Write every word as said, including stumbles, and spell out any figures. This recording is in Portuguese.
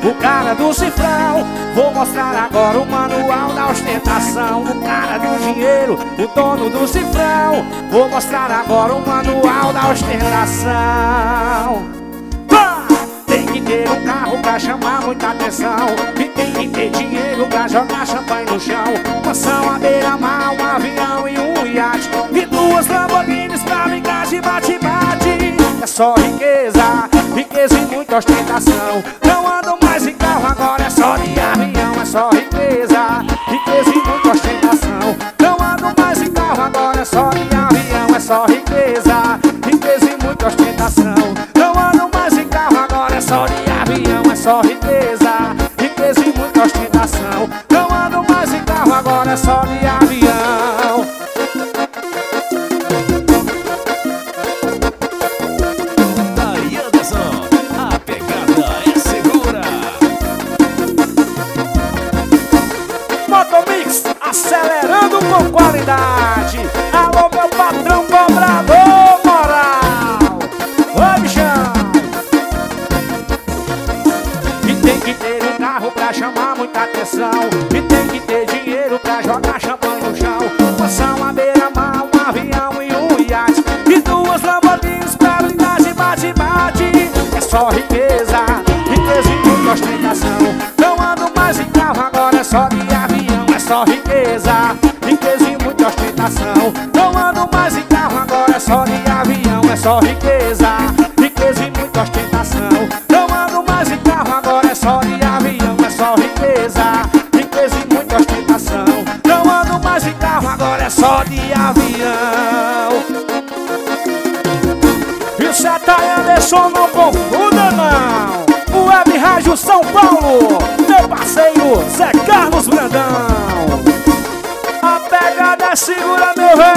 o cara do cifrão. Vou mostrar agora o manual da ostentação. O cara do dinheiro, o dono do cifrão. Vou mostrar agora o manual da ostentação. Tem que ter um carro pra chamar muita atenção. E tem que ter dinheiro pra jogar champanhe no chão. Mansão à beira-mar, um avião e um iate. E duas Lamborghinis pra brincar de bate-bate. É só riqueza, riqueza e muita ostentação. Não ando mais em carro, agora é só de avião. É só riqueza, riqueza e muita ostentação. Não ando mais em carro, agora é só de avião. É só riqueza, riqueza e muita ostentação. Não ando mais em carro, agora é só de avião. É só riqueza, riqueza e muita ostentação. Não ando mais em carro, agora é só de avião. Aí, Anderson, a pegada é segura. Motomix, acelerando com qualidade. Alô, meu patrão cobrador moral. Ô, bichão. E tem que ter um carro pra chamar muita atenção. E tem que ter dinheiro pra jogar champanhe no chão. Mansão à beira-mar, um avião e um iate. E duas Lamborghinis pra brincar de bate-bate. É só riqueza, riqueza e muita ostentação. Não ando mais em carro, agora é só de avião. É só riqueza, riqueza e muita ostentação. Não ando mais em carro, agora é só de avião. É só riqueza, riqueza e muita ostentação. Não ando mais em carro, agora é só de avião. É só riqueza, riqueza e muita ostentação. Não ando mais em carro, agora é só de avião. E o Seta Anderson não confunda não. O Web Rádio São Paulo, meu parceiro Zé Carlos Brandão. A pegada segura, meu rei.